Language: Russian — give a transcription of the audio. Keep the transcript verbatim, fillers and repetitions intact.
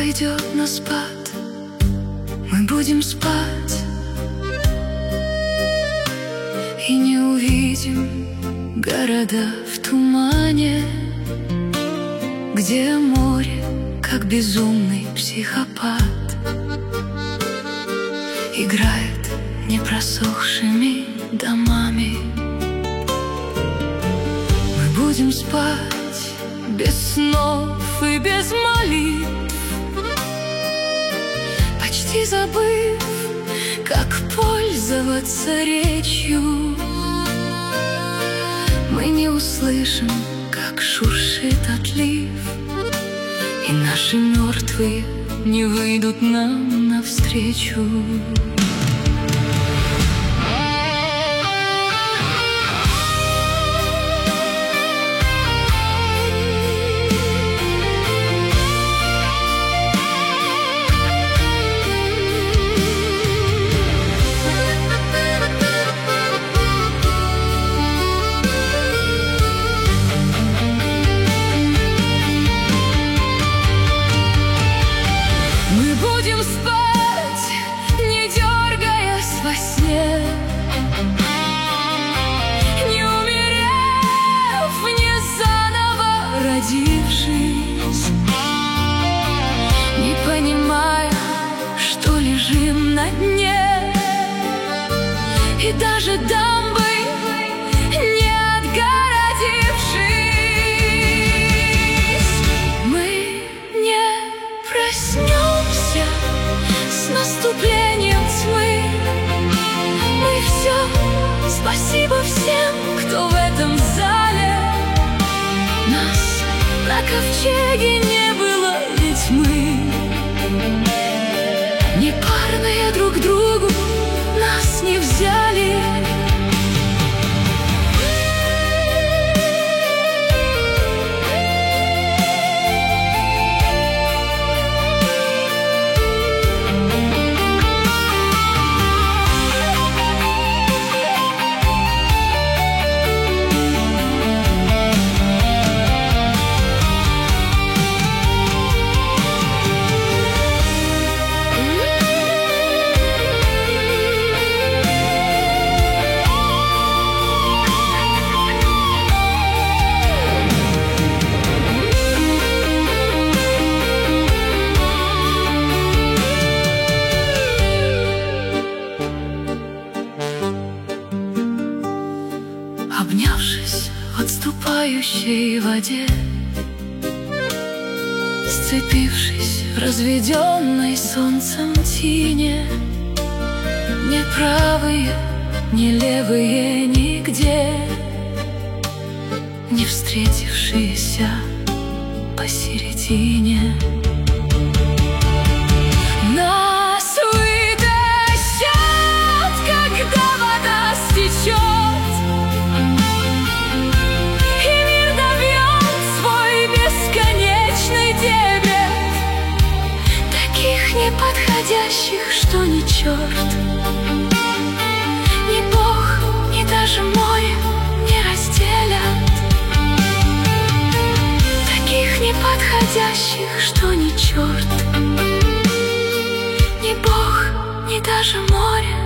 пойдет на спад, мы будем спать и не увидим города в тумане, где море, как безумный психопат, играет непросохшими домами. Мы будем спать без снов и без молитв, почти забыв, как пользоваться речью. Мы не услышим, как шуршит отлив, и наши мертвые не выйдут нам навстречу. Не понимая, что лежим на дне, и даже дамбы не отгородившись, мы не проснемся с наступлением тьмы. Мы все, спасибо всем, кто в этом зале. Нас на ковчеге не было, ведь мы не парные друг другу, нас не взяли. Обнявшись в отступающей воде, сцепившись в разведенной солнцем тине, не правые, не левые нигде, не встретившиеся посередине. Нас вытащат, когда вода стечет, неподходящих, что ни черт, ни Бог, ни даже море не разделят. Таких неподходящих, что ни черт, ни Бог, ни даже море